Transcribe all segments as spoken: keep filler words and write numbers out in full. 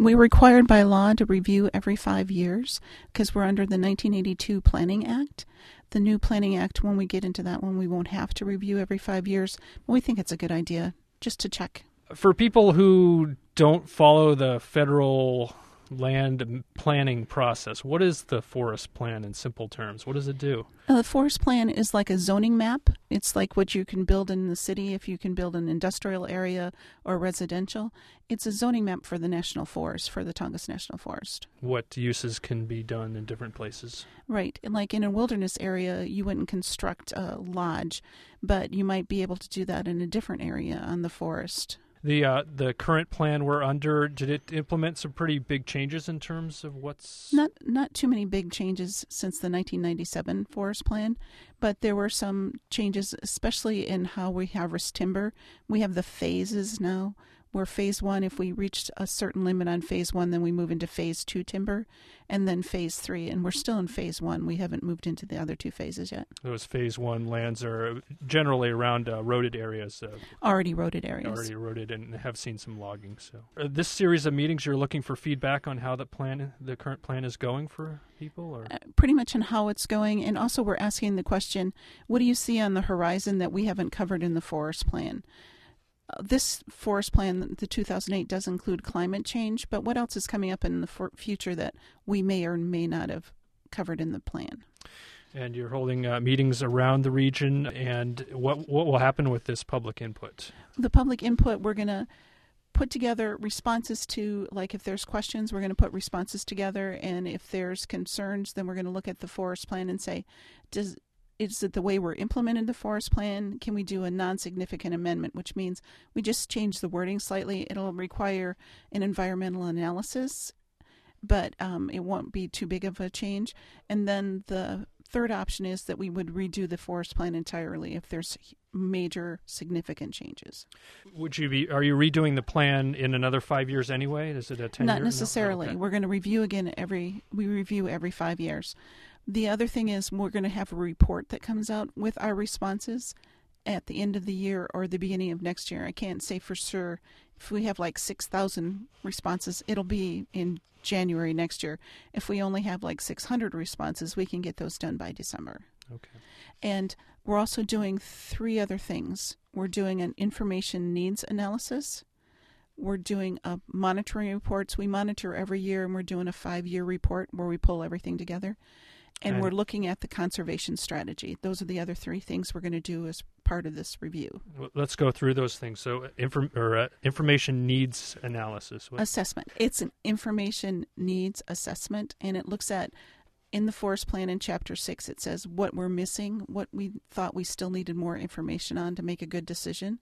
We're required by law to review every five years because we're under the nineteen eighty-two Planning Act. The new Planning Act, when we get into that one, we won't have to review every five years. But we think it's a good idea just to check. For people who don't follow the federal land planning process, what is the forest plan in simple terms? What does it do? Uh, the forest plan is like a zoning map. It's like what you can build in the city if you can build an industrial area or residential. It's a zoning map for the national forest, for the Tongass National Forest. What uses can be done in different places? Right. Like in a wilderness area, you wouldn't construct a lodge, but you might be able to do that in a different area on the forest. The uh, the current plan we're under, did it implement some pretty big changes in terms of what's... Not not too many big changes since the nineteen ninety-seven forest plan, but there were some changes, especially in how we harvest timber. We have the phases now, where phase one, if we reached a certain limit on phase one, then we move into phase two timber, and then phase three. And we're still in phase one. We haven't moved into the other two phases yet. Those phase one lands are generally around uh, eroded areas. Uh, already eroded areas. Already eroded and have seen some logging. So uh, this series of meetings, you're looking for feedback on how the plan, the current plan is going for people? Or uh, pretty much on how it's going. And also we're asking the question, what do you see on the horizon that we haven't covered in the forest plan? Uh, this forest plan, the two thousand eight, does include climate change, but what else is coming up in the for- future that we may or may not have covered in the plan? And you're holding uh, meetings around the region, and what what will happen with this public input? The public input, we're going to put together responses to, like if there's questions, we're going to put responses together, and if there's concerns, then we're going to look at the forest plan and say, does Is it the way we're implementing the forest plan? Can we do a non-significant amendment, which means we just change the wording slightly? It'll require an environmental analysis, but um, it won't be too big of a change. And then the third option is that we would redo the forest plan entirely if there's major significant changes. Would you be? Are you redoing the plan in another five years anyway? Is it a ten? Not year? necessarily. No? Okay. We're going to review again every. We review every five years. The other thing is we're going to have a report that comes out with our responses at the end of the year or the beginning of next year. I can't say for sure. If we have like six thousand responses, it'll be in January next year. If we only have like six hundred responses, we can get those done by December. Okay. And we're also doing three other things. We're doing an information needs analysis. We're doing a monitoring reports. We monitor every year, and we're doing a five-year report where we pull everything together. And, and we're looking at the conservation strategy. Those are the other three things we're going to do as part of this review. Let's go through those things. So inform, or, uh, information needs analysis. What? Assessment. It's an information needs assessment, and it looks at, in the forest plan in chapter six, it says what we're missing, what we thought we still needed more information on to make a good decision.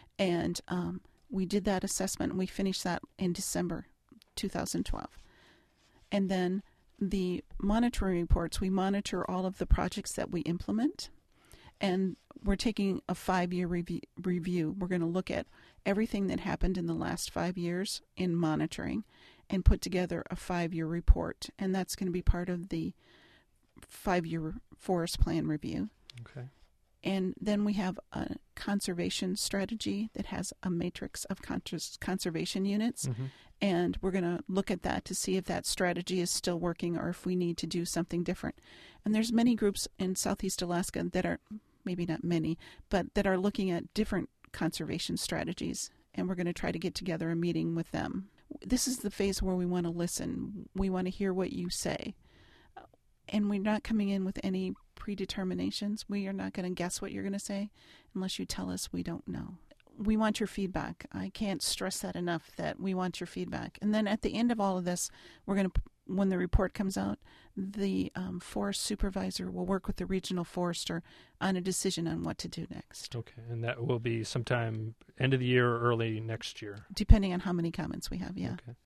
And um, we did that assessment, and we finished that in December two thousand twelve. And then the monitoring reports, we monitor all of the projects that we implement, and we're taking a five-year review. review. We're going to look at everything that happened in the last five years in monitoring and put together a five-year report, and that's going to be part of the five-year forest plan review. Okay. And then we have a conservation strategy that has a matrix of cons- conservation units. Mm-hmm. And we're going to look at that to see if that strategy is still working or if we need to do something different. And there's many groups in Southeast Alaska that are, maybe not many, but that are looking at different conservation strategies. And we're going to try to get together a meeting with them. This is the phase where we want to listen. We want to hear what you say. And we're not coming in with any predeterminations. We are not going to guess what you're going to say unless you tell us we don't know. We want your feedback. I can't stress that enough, that we want your feedback. And then at the end of all of this, we're going to, when the report comes out, the um, forest supervisor will work with the regional forester on a decision on what to do next. Okay, and that will be sometime end of the year or early next year? Depending on how many comments we have, yeah. Okay.